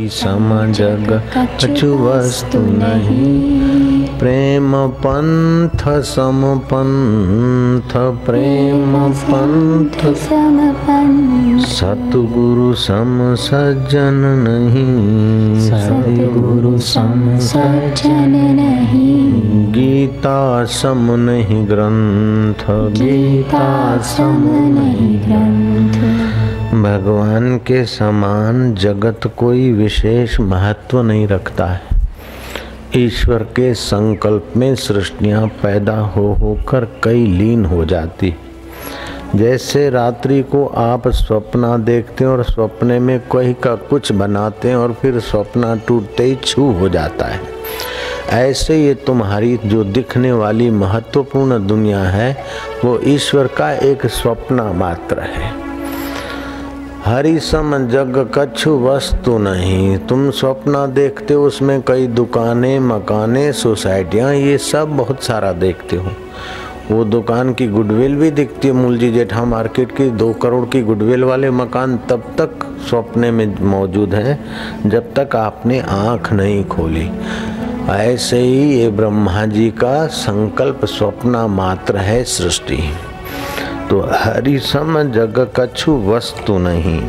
हरि सम जग कछु वस्तु नहीं। प्रेम पंथ सम पंथ, प्रेम पंथ सम पंथ, सतगुरु सम सज्जन नहीं। सतगुरु सम सज्जन नहीं। गीता सम नहीं ग्रंथ, गीता सम नहीं ग्रंथ। भगवान के समान जगत कोई विशेष महत्व नहीं रखता है। ईश्वर के संकल्प में सृष्टियां पैदा होकर कई लीन हो जाती। जैसे रात्रि को आप स्वप्न देखते हैं और स्वप्न में कोई का कुछ बनाते हैं और फिर स्वप्न टूटते ही छू हो जाता है, ऐसे ये तुम्हारी जो दिखने वाली महत्वपूर्ण दुनिया है वो ईश्वर का एक स्वप्न मात्र है। हरि सम जग कछु वस्तु नहीं। तुम स्वप्न देखते हो, उसमें कई दुकानें, मकानें, सोसाइटियाँ, ये सब बहुत सारा देखते हो। वो दुकान की गुडविल भी दिखती है, मूलजी जेठा मार्केट की 2 करोड़ की गुडविल वाले मकान तब तक स्वप्ने में मौजूद हैं जब तक आपने आँख नहीं खोली। ऐसे ही ये ब्रह्मा जी का संकल्प स्वप्न मात्र है सृष्टि। तो हरि सम जग कछु वस्तु नहीं।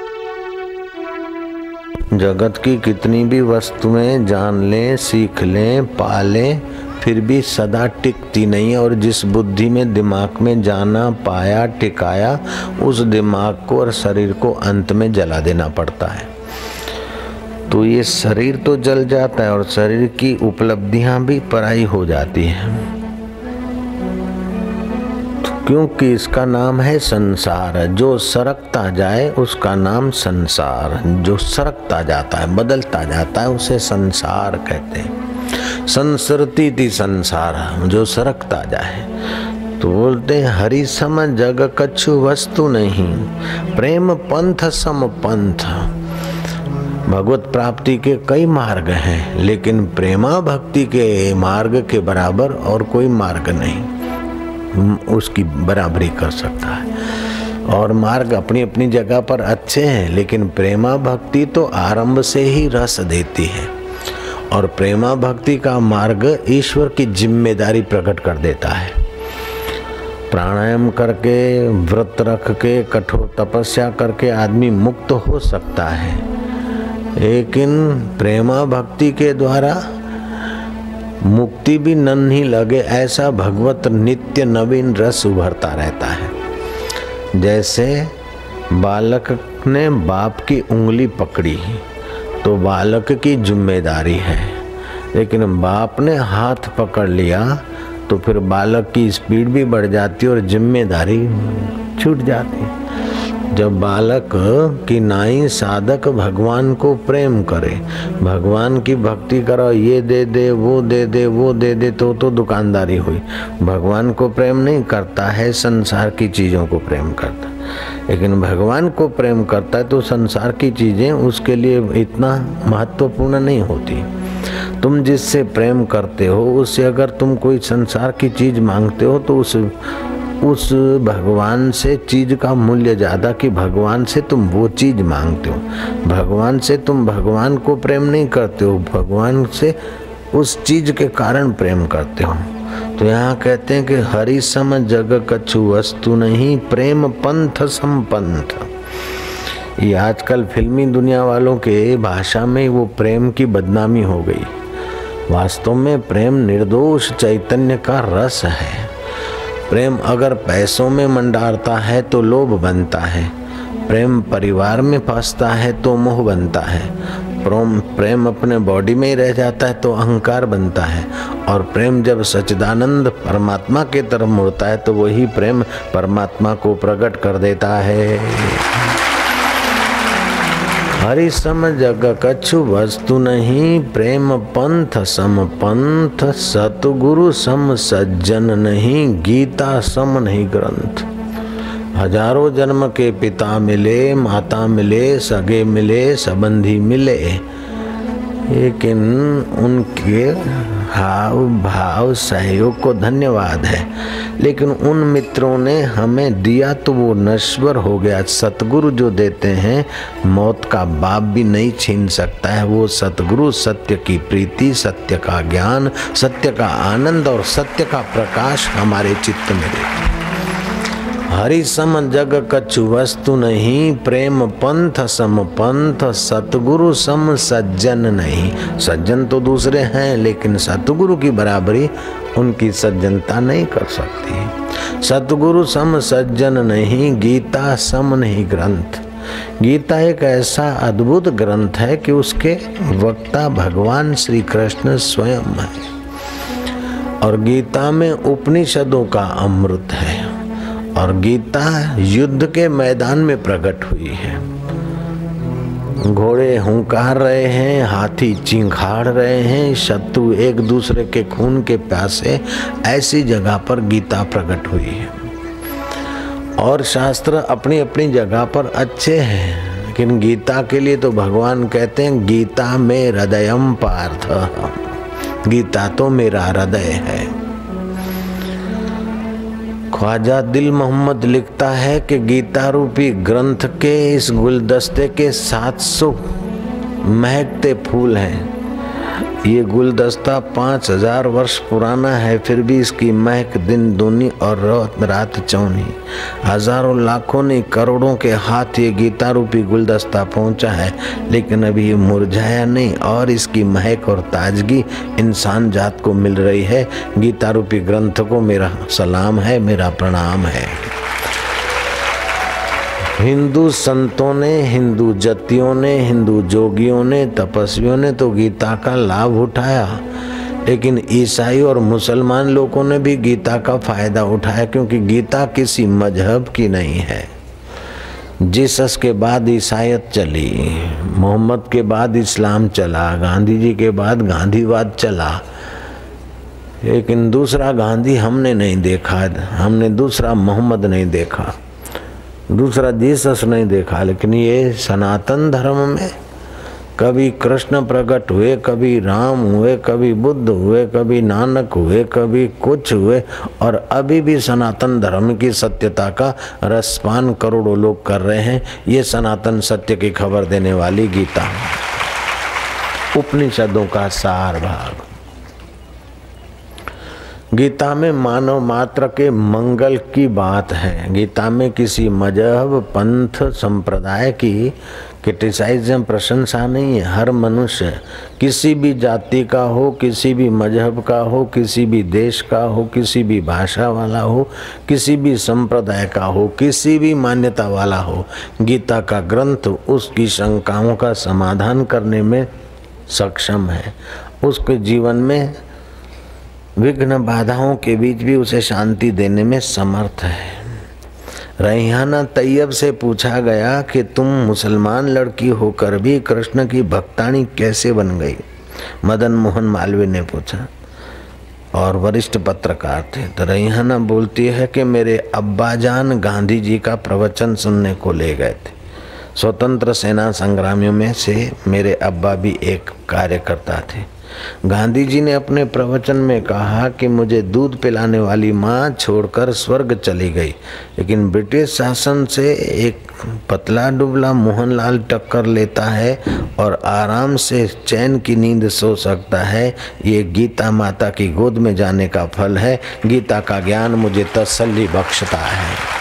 जगत की कितनी भी वस्तुएं जान लें, सीख लें, पालें, फिर भी सदा टिकती नहीं। और जिस बुद्धि में दिमाग में जाना पाया टिकाया, उस दिमाग को और शरीर को अंत में जला देना पड़ता है। तो ये शरीर तो जल जाता है और शरीर की उपलब्धियां भी पराई हो जाती हैं, क्योंकि इसका नाम है संसार। जो सरकता जाए उसका नाम संसार। जो सरकता जाता है, बदलता जाता है, उसे संसार कहते हैं। संसरती थी संसार, जो सरकता जाए। तो बोलते हैं हरि सम जग कछु वस्तु नहीं। प्रेम पंथ सम पंथ। भगवत प्राप्ति के कई मार्ग हैं, लेकिन प्रेमा भक्ति के मार्ग के बराबर और कोई मार्ग नहीं उसकी बराबरी कर सकता है। और मार्ग अपनी अपनी जगह पर अच्छे हैं, लेकिन प्रेमा भक्ति तो आरंभ से ही रस देती है। और प्रेमा भक्ति का मार्ग ईश्वर की जिम्मेदारी प्रकट कर देता है। प्राणायाम करके, व्रत रख के, कठोर तपस्या करके आदमी मुक्त हो सकता है, लेकिन प्रेमा भक्ति के द्वारा मुक्ति भी नन्ही लगे ऐसा भगवत नित्य नवीन रस उभरता रहता है। जैसे बालक ने बाप की उंगली पकड़ी तो बालक की जिम्मेदारी है, लेकिन बाप ने हाथ पकड़ लिया तो फिर बालक की स्पीड भी बढ़ जाती और जिम्मेदारी छूट जाती। जब बालक की नाई साधक भगवान को प्रेम करे, भगवान की भक्ति करो, ये दे दे, वो दे दे, वो दे दे, तो दुकानदारी हुई। भगवान को प्रेम नहीं करता है, संसार की चीज़ों को प्रेम करता। लेकिन भगवान को प्रेम करता है तो संसार की चीज़ें उसके लिए इतना महत्वपूर्ण नहीं होती। तुम जिससे प्रेम करते हो उससे अगर तुम कोई संसार की चीज़ मांगते हो तो उस भगवान से चीज का मूल्य ज्यादा कि भगवान से तुम वो चीज मांगते हो। भगवान से तुम भगवान को प्रेम नहीं करते हो, भगवान से उस चीज के कारण प्रेम करते हो। तो यहाँ कहते हैं कि हरि सम जग कछु वस्तु नहीं। प्रेम पंथ सम पंथ। ये आजकल फिल्मी दुनिया वालों के भाषा में वो प्रेम की बदनामी हो गई। वास्तव में प्रेम निर्दोष चैतन्य का रस है। प्रेम अगर पैसों में मंडारता है तो लोभ बनता है, प्रेम परिवार में फंसता है तो मोह बनता है, प्रेम अपने बॉडी में ही रह जाता है तो अहंकार बनता है, और प्रेम जब सच्चिदानंद परमात्मा के तरफ मुड़ता है तो वही प्रेम परमात्मा को प्रकट कर देता है। हरि सम जग कछु वस्तु नहीं। प्रेम पंथ सम पंथ। सतगुरु सम सज्जन नहीं। गीता सम नहीं ग्रंथ। हजारों जन्म के पिता मिले, माता मिले, सगे मिले, संबंधी मिले, लेकिन उनके हाव भाव सहयोग को धन्यवाद है, लेकिन उन मित्रों ने हमें दिया तो वो नश्वर हो गया। सतगुरु जो देते हैं मौत का बाप भी नहीं छीन सकता है। वो सतगुरु सत्य की प्रीति, सत्य का ज्ञान, सत्य का आनंद और सत्य का प्रकाश हमारे चित्त में देते। हरि सम जग कछु वस्तु नहीं, प्रेम पंथ सम पंथ, सतगुरु सम सज्जन नहीं। सज्जन तो दूसरे हैं, लेकिन सतगुरु की बराबरी उनकी सज्जनता नहीं कर सकती। सतगुरु सम सज्जन नहीं, गीता सम नहीं ग्रंथ। गीता एक ऐसा अद्भुत ग्रंथ है कि उसके वक्ता भगवान श्री कृष्ण स्वयं है, और गीता में उपनिषदों का अमृत है। और गीता युद्ध के मैदान में प्रकट हुई है। घोड़े हुंकार रहे हैं, हाथी चिंखाड़ रहे हैं, शत्रु एक दूसरे के खून के प्यासे, ऐसी जगह पर गीता प्रकट हुई है। और शास्त्र अपनी अपनी जगह पर अच्छे हैं, लेकिन गीता के लिए तो भगवान कहते हैं गीता में हृदयम पार्थ, गीता तो मेरा हृदय है। ख्वाजा दिल मोहम्मद लिखता है कि गीता रूपी ग्रंथ के इस गुलदस्ते के 700 महकते फूल हैं। ये गुलदस्ता 5000 वर्ष पुराना है, फिर भी इसकी महक दिन दूनी और रात चौनी। हजारों लाखों ने करोड़ों के हाथ ये गीता रूपी गुलदस्ता पहुंचा है, लेकिन अभी ये मुरझाया नहीं और इसकी महक और ताजगी इंसान जात को मिल रही है। गीता रूपी ग्रंथ को मेरा सलाम है, मेरा प्रणाम है। हिंदू संतों ने, हिंदू जतियों ने, हिंदू जोगियों ने, तपस्वियों ने तो गीता का लाभ उठाया, लेकिन ईसाई और मुसलमान लोगों ने भी गीता का फायदा उठाया, क्योंकि गीता किसी मजहब की नहीं है। जीसस के बाद ईसाईयत चली, मोहम्मद के बाद इस्लाम चला, गांधी जी के बाद गांधीवाद चला, लेकिन दूसरा गांधी हमने नहीं देखा, हमने दूसरा मोहम्मद नहीं देखा, दूसरा जीसस नहीं देखा। लेकिन ये सनातन धर्म में कभी कृष्ण प्रकट हुए, कभी राम हुए, कभी बुद्ध हुए, कभी नानक हुए, कभी कुछ हुए, और अभी भी सनातन धर्म की सत्यता का रसपान करोड़ों लोग कर रहे हैं। ये सनातन सत्य की खबर देने वाली गीता, उपनिषदों का सार भाग। गीता में मानव मात्र के मंगल की बात है। गीता में किसी मजहब, पंथ, संप्रदाय की क्रिटिसाइज्म, प्रशंसा नहीं है। हर मनुष्य किसी भी जाति का हो, किसी भी मजहब का हो, किसी भी देश का हो, किसी भी भाषा वाला हो, किसी भी संप्रदाय का हो, किसी भी मान्यता वाला हो, गीता का ग्रंथ उसकी शंकाओं का समाधान करने में सक्षम है। उसके जीवन में विघ्न बाधाओं के बीच भी उसे शांति देने में समर्थ है। रैहाना तैयब से पूछा गया कि तुम मुसलमान लड़की होकर भी कृष्ण की भक्तानी कैसे बन गई? मदन मोहन मालवीय ने पूछा, और वरिष्ठ पत्रकार थे। तो रैहाना बोलती है कि मेरे अब्बाजान गांधी जी का प्रवचन सुनने को ले गए थे। स्वतंत्र सेना संग्रामियों में से मेरे अब्बा भी एक कार्यकर्ता थे। गांधी जी ने अपने प्रवचन में कहा कि मुझे दूध पिलाने वाली माँ छोड़कर स्वर्ग चली गई, लेकिन ब्रिटिश शासन से एक पतला दुबला मोहनलाल टक्कर लेता है और आराम से चैन की नींद सो सकता है। ये गीता माता की गोद में जाने का फल है। गीता का ज्ञान मुझे तसल्ली बख्शता है।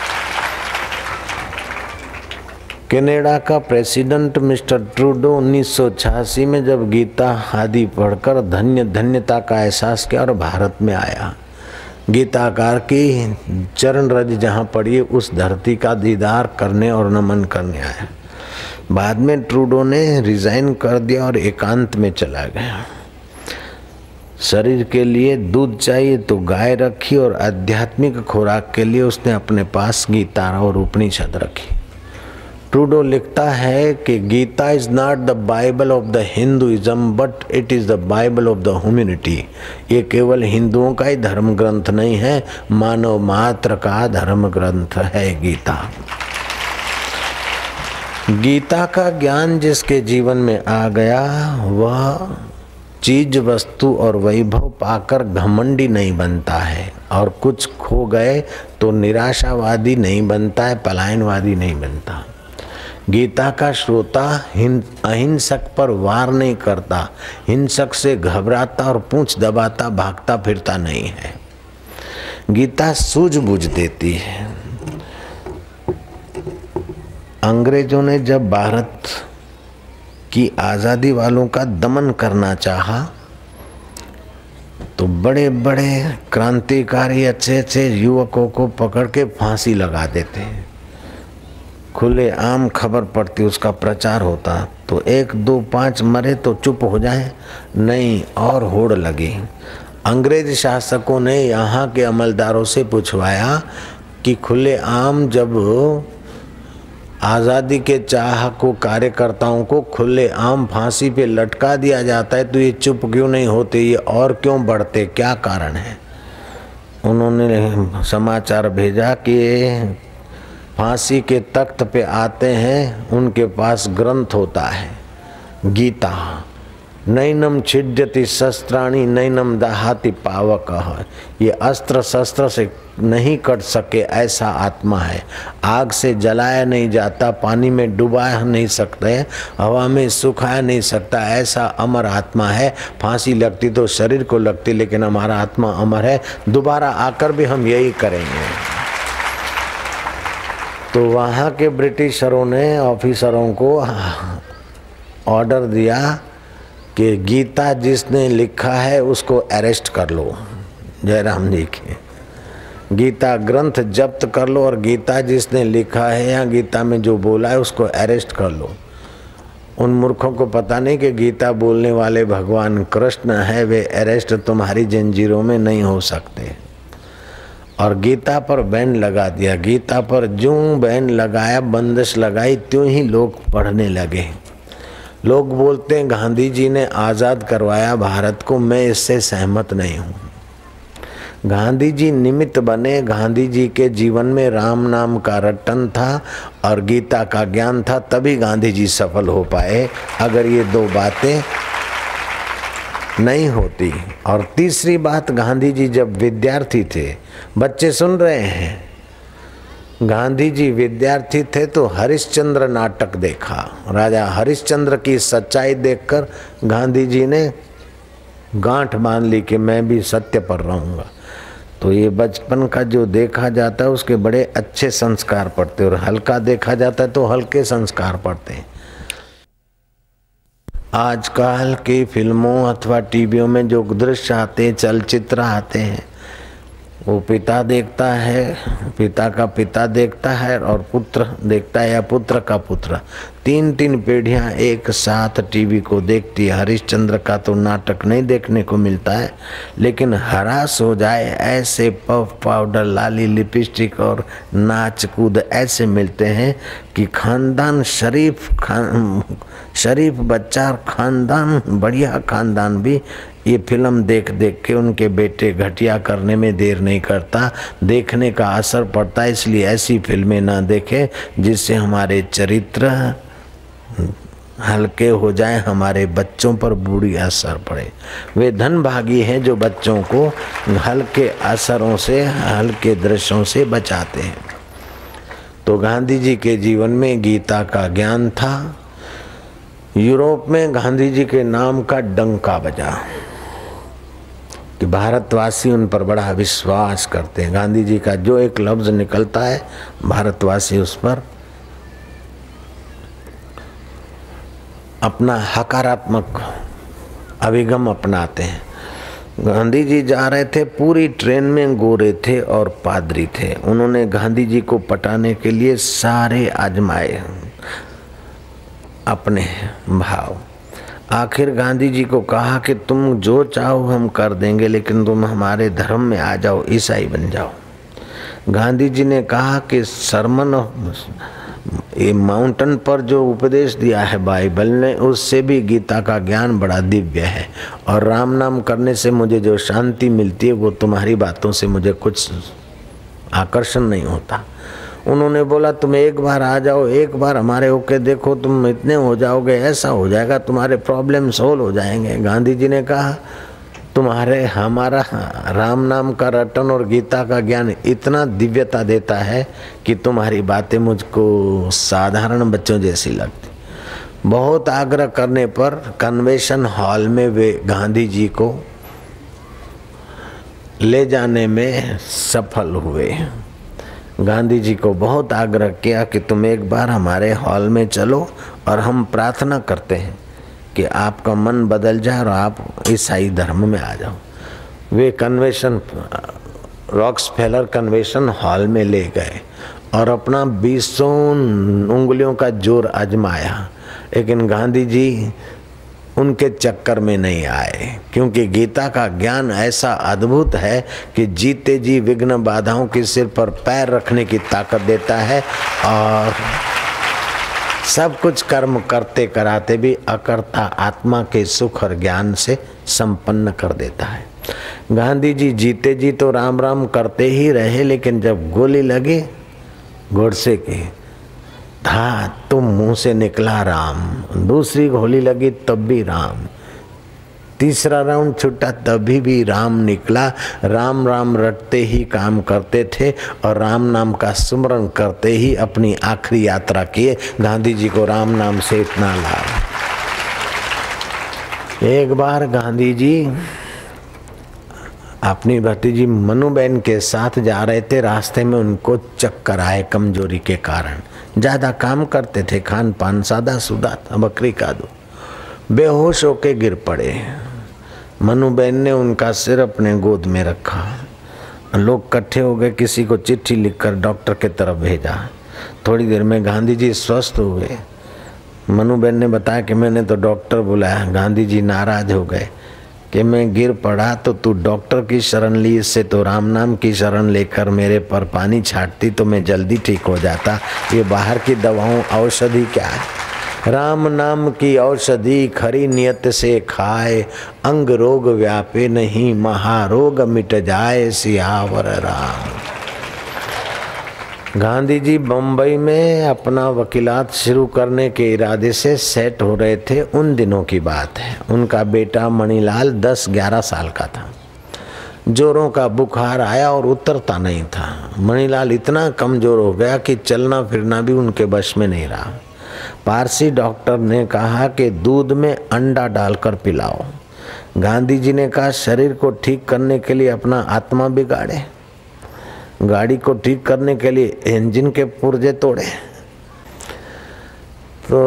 कनाडा का प्रेसिडेंट मिस्टर ट्रूडो 1986 में जब गीता आदि पढ़कर धन्यता का एहसास किया और भारत में आया, गीताकार की चरण रज जहाँ पड़ी उस धरती का दीदार करने और नमन करने आया। बाद में ट्रूडो ने रिजाइन कर दिया और एकांत में चला गया। शरीर के लिए दूध चाहिए तो गाय रखी, और आध्यात्मिक खुराक के लिए उसने अपने पास गीता और उपनिषद रखी। ट्रूडो लिखता है कि Gita is not the Bible of the Hinduism but it is the Bible of the humanity. ये केवल हिंदुओं का ही धर्म ग्रंथ नहीं है, मानव मात्र का धर्म ग्रंथ है गीता। गीता का ज्ञान जिसके जीवन में आ गया वह चीज वस्तु और वैभव पाकर घमंडी नहीं बनता है, और कुछ खो गए तो निराशावादी नहीं बनता है, पलायनवादी नहीं बनता। गीता का श्रोता अहिंसक पर वार नहीं करता, हिंसक से घबराता और पूंछ दबाता भागता फिरता नहीं है। गीता सूझबूझ देती है। अंग्रेजों ने जब भारत की आज़ादी वालों का दमन करना चाहा तो बड़े बड़े क्रांतिकारी अच्छे अच्छे युवकों को पकड़ के फांसी लगा देते। खुले आम खबर पड़ती, उसका प्रचार होता तो 1 2 5 मरे तो चुप हो जाए, नहीं और होड़ लगी। अंग्रेज शासकों ने यहाँ के अमलदारों से पूछवाया कि खुले आम जब आज़ादी के चाहक कार्यकर्ताओं को खुले आम फांसी पे लटका दिया जाता है तो ये चुप क्यों नहीं होते, ये और क्यों बढ़ते, क्या कारण है? उन्होंने समाचार भेजा कि फांसी के तख्त पे आते हैं, उनके पास ग्रंथ होता है गीता। नैनम छिद्यति शस्त्राणि नैनम दहाति पावकः। ये अस्त्र शस्त्र से नहीं कट सके ऐसा आत्मा है, आग से जलाया नहीं जाता, पानी में डुबाया नहीं सकते, हवा में सुखाया नहीं सकता, ऐसा अमर आत्मा है। फांसी लगती तो शरीर को लगती, लेकिन हमारा आत्मा अमर है, दोबारा आकर भी हम यही करेंगे। तो वहाँ के ब्रिटिशरों ने ऑफिसरों को ऑर्डर दिया कि गीता जिसने लिखा है उसको अरेस्ट कर लो। जयराम जी के गीता ग्रंथ जब्त कर लो, और गीता जिसने लिखा है या गीता में जो बोला है उसको अरेस्ट कर लो। उन मूर्खों को पता नहीं कि गीता बोलने वाले भगवान कृष्ण है, वे अरेस्ट तुम्हारी जंजीरों में नहीं हो सकते। और गीता पर बैन लगा दिया। गीता पर ज्यों बैन लगाया, बंदिश लगाई, त्यों ही लोग पढ़ने लगे। लोग बोलते हैं गांधी जी ने आज़ाद करवाया भारत को, मैं इससे सहमत नहीं हूँ। गांधी जी निमित्त बने, गांधी जी के जीवन में राम नाम का रटन था और गीता का ज्ञान था, तभी गांधी जी सफल हो पाए। अगर ये दो बातें नहीं होती। और तीसरी बात, गांधी जी जब विद्यार्थी थे, बच्चे सुन रहे हैं, गांधी जी विद्यार्थी थे तो हरिश्चंद्र नाटक देखा। राजा हरिश्चंद्र की सच्चाई देखकर गांधी जी ने गांठ बांध ली कि मैं भी सत्य पर रहूंगा। तो ये बचपन का जो देखा जाता है उसके बड़े अच्छे संस्कार पड़ते, और हल्का देखा जाता है तो हल्के संस्कार पड़ते हैं। आजकल की फिल्मों अथवा टीवियों में जो दृश्य आते, चलचित्र आते हैं, वो पिता देखता है, पिता का पिता देखता है और पुत्र देखता है, या पुत्र का पुत्र, 3-3 पीढ़ियां एक साथ टीवी को देखती है। हरिश्चंद्र का तो नाटक नहीं देखने को मिलता है, लेकिन हरास हो जाए ऐसे पफ पाउडर, लाली लिपस्टिक और नाच कूद ऐसे मिलते हैं कि खानदान शरीफ बच्चा और खानदान बढ़िया खानदान भी ये फिल्म देख देख के उनके बेटे घटिया करने में देर नहीं करता, देखने का असर पड़ता है। इसलिए ऐसी फिल्में ना देखें जिससे हमारे चरित्र हल्के हो जाए, हमारे बच्चों पर बुरी असर पड़े। वे धनभागी हैं जो बच्चों को हल्के असरों से, हल्के दृश्यों से बचाते हैं। तो गांधी जी के जीवन में गीता का ज्ञान था। यूरोप में गांधी जी के नाम का डंका बजा कि भारतवासी उन पर बड़ा विश्वास करते हैं। गांधी जी का जो एक लफ्ज निकलता है, भारतवासी उस पर अपना हकारात्मक अभिगम अपनाते हैं। गांधी जी जा रहे थे, पूरी ट्रेन में गोरे थे और पादरी थे। उन्होंने गांधी जी को पटाने के लिए सारे आजमाए अपने भाव। आखिर गांधी जी को कहा कि तुम जो चाहो हम कर देंगे, लेकिन तुम हमारे धर्म में आ जाओ, ईसाई बन जाओ। गांधी जी ने कहा कि सरमन ये माउंटेन पर जो उपदेश दिया है बाइबल ने, उससे भी गीता का ज्ञान बड़ा दिव्य है, और राम नाम करने से मुझे जो शांति मिलती है वो तुम्हारी बातों से मुझे कुछ आकर्षण नहीं होता। उन्होंने बोला तुम एक बार आ जाओ, एक बार हमारे होके देखो, तुम इतने हो जाओगे, ऐसा हो जाएगा, तुम्हारे प्रॉब्लम सोल्व हो जाएंगे। गांधी जी ने कहा तुम्हारे हमारा राम नाम का रटन और गीता का ज्ञान इतना दिव्यता देता है कि तुम्हारी बातें मुझको साधारण बच्चों जैसी लगती। बहुत आग्रह करने पर कन्वेंशन हॉल में वे गांधी जी को ले जाने में सफल हुए। गांधी जी को बहुत आग्रह किया कि तुम एक बार हमारे हॉल में चलो और हम प्रार्थना करते हैं कि आपका मन बदल जाए और आप ईसाई धर्म में आ जाओ। वे कन्वेंशन रॉक्सफेलर कन्वेंशन हॉल में ले गए और अपना 20 उंगलियों का जोर आजमाया, लेकिन गांधी जी उनके चक्कर में नहीं आए, क्योंकि गीता का ज्ञान ऐसा अद्भुत है कि जीते जी विघ्न बाधाओं के सिर पर पैर रखने की ताकत देता है और सब कुछ कर्म करते कराते भी अकर्ता आत्मा के सुख और ज्ञान से संपन्न कर देता है। गांधी जी जीते जी तो राम राम करते ही रहे, लेकिन जब गोली लगी गोडसे की था तो मुंह से निकला राम, दूसरी गोली लगी तब भी राम, तीसरा राउंड छूटा तभी भी राम निकला। राम राम रटते ही काम करते थे और राम नाम का सुमरन करते ही अपनी आखिरी यात्रा किए। गांधी जी को राम नाम से इतना लाभ। एक बार गांधी जी अपनी भतीजी मनुबेन के साथ जा रहे थे, रास्ते में उनको चक्कर आए कमजोरी के कारण। ज्यादा काम करते थे, खान पान सादा सुदा था, बकरी का दूध। बेहोश होके गिर पड़े। मनुबेन ने उनका सिर अपने गोद में रखा। लोग इकट्ठे हो गए, किसी को चिट्ठी लिखकर डॉक्टर के तरफ भेजा। थोड़ी देर में गांधी जी स्वस्थ हुए। मनुबेन ने बताया कि मैंने तो डॉक्टर बुलाया। गांधी जी नाराज हो गए कि मैं गिर पड़ा तो तू डॉक्टर की शरण ली, इससे तो राम नाम की शरण लेकर मेरे पर पानी छाटती तो मैं जल्दी ठीक हो जाता। ये बाहर की दवाओं औषधि क्या है? राम नाम की औषधि खरी नियत से खाए, अंग रोग व्यापे नहीं, महारोग मिट जाए सियावर राम। गांधी जी बम्बई में अपना वकीलात शुरू करने के इरादे से सेट हो रहे थे। उन दिनों की बात है। उनका बेटा मणिलाल 10-11 साल का था। जोरों का बुखार आया और उतरता नहीं था। मणिलाल इतना कमजोर हो गया कि चलना फिरना भी उनके बस में नहीं रहा। पारसी डॉक्टर ने कहा कि दूध में अंडा डालकर पिलाओ। गांधी जी ने कहा शरीर को ठीक करने के लिए अपना आत्मा बिगाड़े, गाड़ी को ठीक करने के लिए इंजन के पुर्जे तोड़े। तो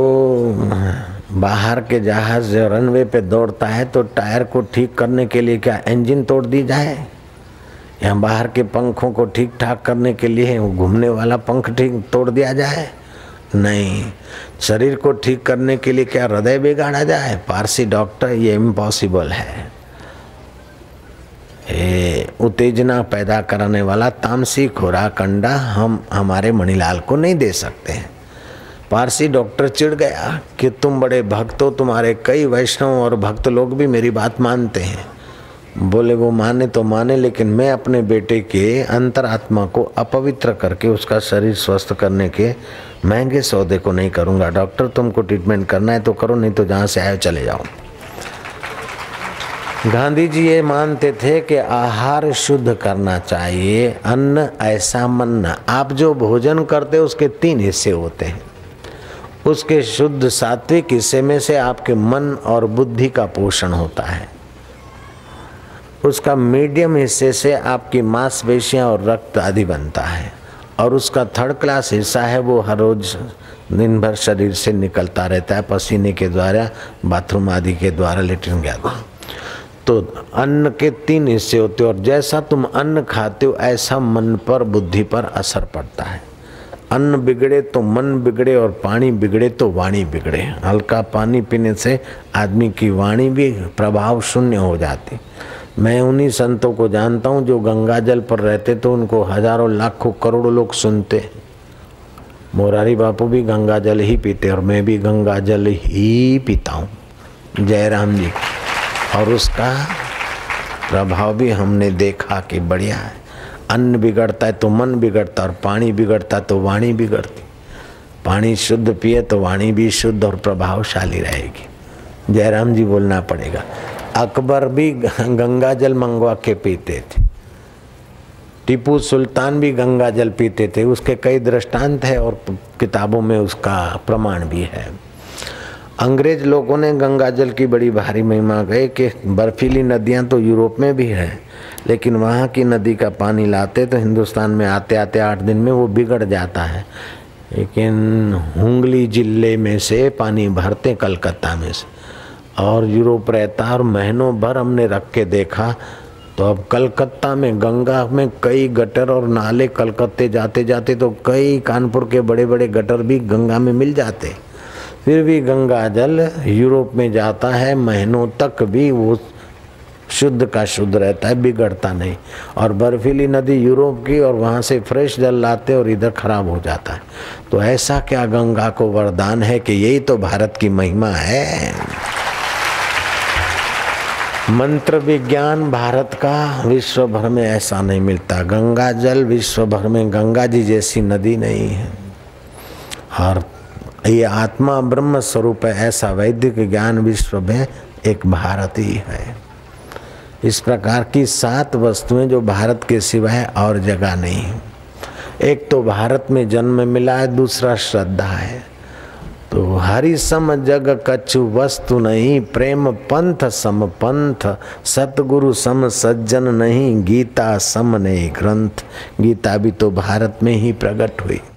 बाहर के जहाज रनवे पे दौड़ता है तो टायर को ठीक करने के लिए क्या इंजन तोड़ दी जाए? या बाहर के पंखों को ठीक ठाक करने के लिए घूमने वाला पंख ठीक तोड़ दिया जाए? नहीं। शरीर को ठीक करने के लिए क्या हृदय बिगाड़ा जाए? पारसी डॉक्टर, ये इम्पॉसिबल है। उत्तेजना पैदा कराने वाला तामसी खुराक अंडा हम हमारे मणिलाल को नहीं दे सकते हैं। पारसी डॉक्टर चिढ़ गया कि तुम बड़े भक्त हो, तुम्हारे कई वैष्णव और भक्त लोग भी मेरी बात मानते हैं। बोले वो माने तो माने, लेकिन मैं अपने बेटे के अंतरात्मा को अपवित्र करके उसका शरीर स्वस्थ करने के महंगे सौदे को नहीं करूंगा। डॉक्टर तुमको ट्रीटमेंट करना है तो करो, नहीं तो जहां से आए चले जाओ। गांधी जी ये मानते थे कि आहार शुद्ध करना चाहिए, अन्न ऐसा मन। आप जो भोजन करते उसके 3 हिस्से होते हैं। उसके शुद्ध सात्विक हिस्से में से आपके मन और बुद्धि का पोषण होता है। उसका मीडियम हिस्से से आपकी मांसपेशियां और रक्त आदि बनता है, और उसका 3rd क्लास हिस्सा है वो हर रोज दिन भर शरीर से निकलता रहता है पसीने के द्वारा, बाथरूम आदि के द्वारा, लेटरिन गया। तो अन्न के 3 हिस्से होते हैं, और जैसा तुम अन्न खाते हो ऐसा मन पर बुद्धि पर असर पड़ता है। अन्न बिगड़े तो मन बिगड़े, और पानी बिगड़े तो वाणी बिगड़े। हल्का पानी पीने से आदमी की वाणी भी प्रभाव शून्य हो जाती। मैं उन्हीं संतों को जानता हूँ जो गंगा जल पर रहते तो उनको हजारों लाखों करोड़ों लोग सुनते। मोरारी बापू भी गंगा जल ही पीते और मैं भी गंगा जल ही पीता हूँ, जयराम जी। और उसका प्रभाव भी हमने देखा कि बढ़िया है। अन्न बिगड़ता है तो मन बिगड़ता, और पानी बिगड़ता तो वाणी बिगड़ती। पानी शुद्ध पिए तो वाणी भी शुद्ध और प्रभावशाली रहेगी। जयराम जी बोलना पड़ेगा। अकबर भी गंगा जल मंगवा के पीते थे, टीपू सुल्तान भी गंगा जल पीते थे। उसके कई दृष्टांत है और किताबों में उसका प्रमाण भी है। अंग्रेज लोगों ने गंगा जल की बड़ी भारी महिमा गए कि बर्फीली नदियां तो यूरोप में भी है, लेकिन वहाँ की नदी का पानी लाते तो हिंदुस्तान में आते आते 8 दिन में वो बिगड़ जाता है। लेकिन हुगली जिले में से पानी भरते कलकत्ता में से, और यूरोप रहता और महीनों भर हमने रख के देखा तो अब कलकत्ता में गंगा में कई गटर और नाले, कलकत्ते जाते जाते तो कई कानपुर के बड़े बड़े गटर भी गंगा में मिल जाते। फिर भी गंगा जल यूरोप में जाता है, महीनों तक भी वो शुद्ध का शुद्ध रहता है, बिगड़ता नहीं। और बर्फीली नदी यूरोप की, और वहाँ से फ्रेश जल लाते और इधर खराब हो जाता है। तो ऐसा क्या गंगा को वरदान है कि यही तो भारत की महिमा है। मंत्र विज्ञान भारत का विश्व भर में ऐसा नहीं मिलता। गंगा जल विश्व भर में गंगा जी जैसी नदी नहीं है। और ये आत्मा ब्रह्म स्वरूप है, ऐसा वैदिक ज्ञान विश्व में एक भारत ही है। इस प्रकार की 7 वस्तुएं जो भारत के सिवाय और जगह नहीं है। एक तो भारत में जन्म मिला है, दूसरा श्रद्धा है। तो हरि सम जग कछु वस्तु नहीं, प्रेम पंथ सम पंथ, सतगुरु सम सज्जन नहीं, गीता सम नहीं ग्रंथ। गीता भी तो भारत में ही प्रकट हुई।